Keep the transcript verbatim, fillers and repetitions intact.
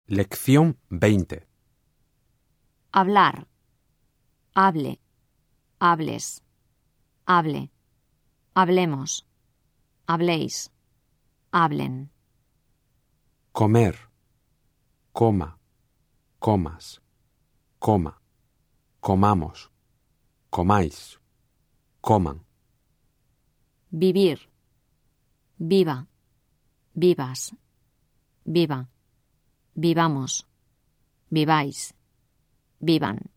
Lección veinte. Hablar. Hable. Hables. Hable. Hablemos. Habléis. Hablen. Comer. Coma. Comas. Coma. Comamos. Comáis. Coman. Vivir. Viva. Vivas. Viva. Vivamos. Viváis. Vivan.